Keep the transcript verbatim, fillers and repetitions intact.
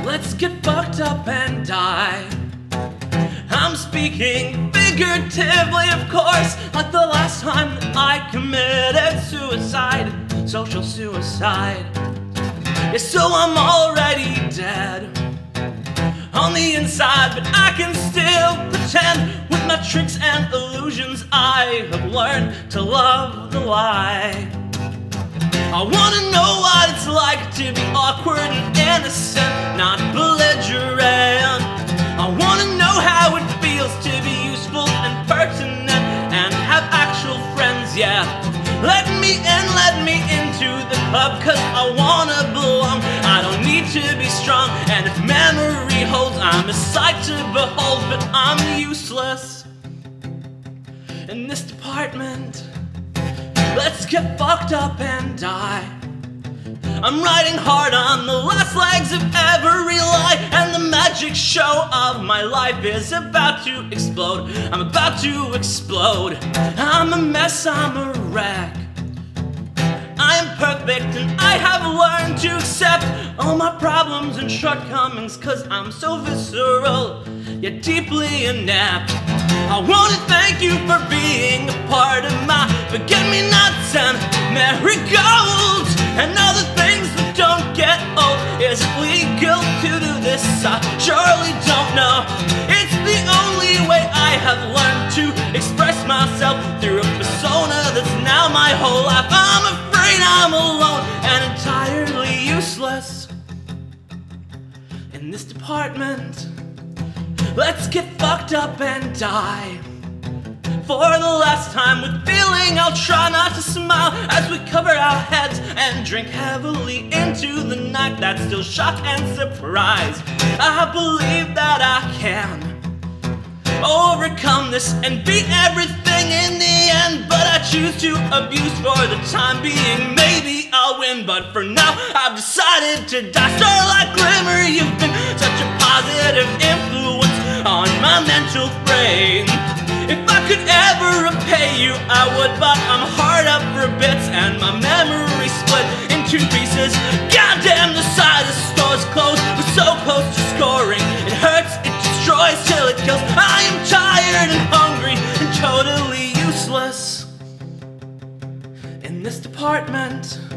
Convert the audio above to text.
Let's get fucked up and die. I'm speaking figuratively, of course, like the last time that I committed suicide, social suicide. Yeah, so I'm already dead on the inside, but I can still pretend with my tricks and illusions. I have learned to love the lie. I wanna know what it's like to be awkward and innocent, not belligerent. I wanna know how it feels to be useful and pertinent and have actual friends, yeah. Let me in, let me into the club, cause I wanna belong. I don't need to be strong, and if memory holds, I'm a sight to behold, but I'm useless in this department. Let's get fucked up and die. I'm riding hard on the last legs of every lie, and the magic show of my life is about to explode. I'm about to explode. I'm a mess, I'm a wreck. I am perfect and I have learned to accept all my problems and shortcomings, cause I'm so visceral, yet deeply inept. I wanna thank you for being a part of my forget-me-nots and marigolds, and all the things that don't get old. Is it legal to do this? I surely don't know. It's the only way I have learned to express myself through a persona that's now my whole life. I'm afraid I'm alone and entirely useless in this department. Let's get fucked up and die. For the last time with feeling, I'll try not to smile as we cover our heads and drink heavily into the night. That's still shock and surprise. I believe that I can overcome this and beat everything in the end, but I choose to abuse for the time being. Maybe I'll win, but for now I've decided to die. Starlight Glimmer, you've been such a positive influence on my mental frame. If I could ever repay you, I would, but I'm hard up for bits and my memory split in two pieces. Goddamn, the side of stores closed. We're so close to scoring. It hurts, it destroys till it kills. I am tired and hungry and totally useless in this department.